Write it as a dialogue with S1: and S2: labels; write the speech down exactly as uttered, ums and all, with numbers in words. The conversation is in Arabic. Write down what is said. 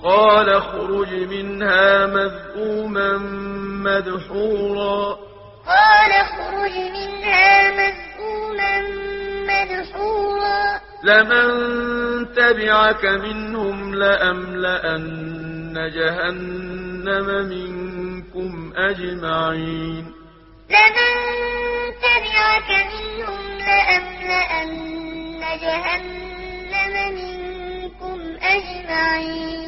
S1: قال اخرج منها مذءوما مدحورا
S2: قال اخرج منها مذءوما مدحورا
S1: لمن تبعك منهم لأملأن جهنم منكم أجمعين
S2: لمن تبعك منهم لأملأن جهنم منكم أجمعين